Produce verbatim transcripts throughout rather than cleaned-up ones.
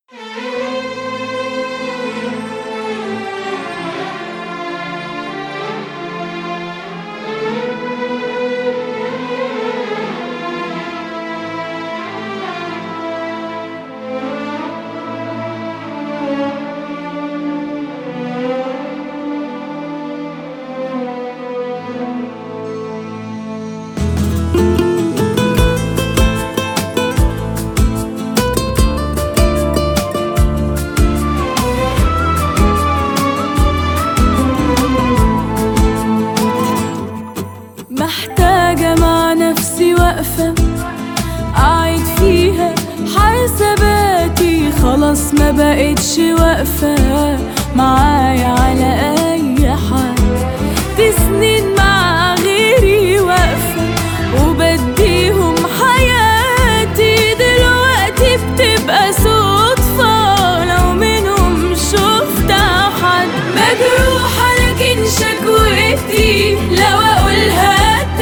محتاجة مع نفسي وقفة أعيد فيها حساباتي، خلاص ما بقتش واقفة معايا على أي حد. دي سنين مع غيري واقفة وبديهم حياتي، دلوقتي بتبقى صدفة لو منهم شفت حد. مجروحة لكن شكوتي لو أقولها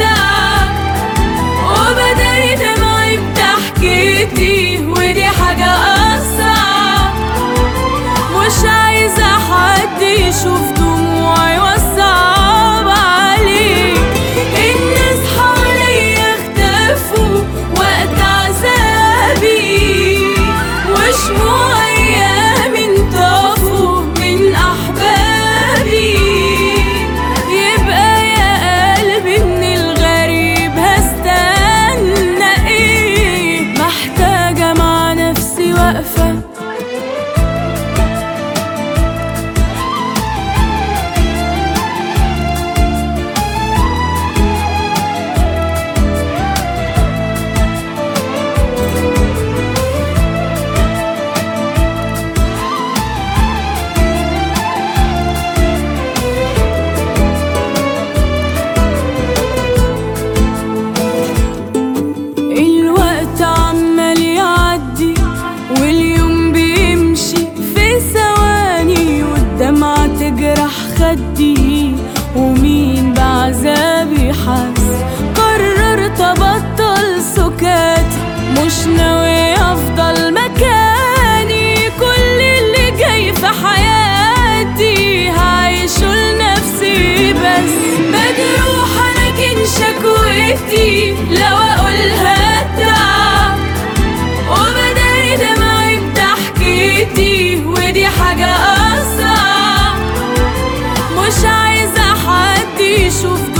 ودي حاجة أصعب، مش عايزة حد يشوف دموعي وصعب عليه. الناس حواليا اختفوا وقت عذابي، وشموع أيامي انطفوا من أحبابي. يبقى يا قلبي من الغريب هستنى ايه؟ محتاجة مع نفسي وقفة تجرح خدي، ومين بعذابي حس. قررت ابطل سكاتي، مش ناوي افضل مكاني. كل اللي جاي في حياتي هعيشه لنفسي بس. مجروحة لكن شكوتي لو اقولها تعب، وبداري دمعي بضحكتي ودي حاجة أصعب. مش عايزة حد يشوف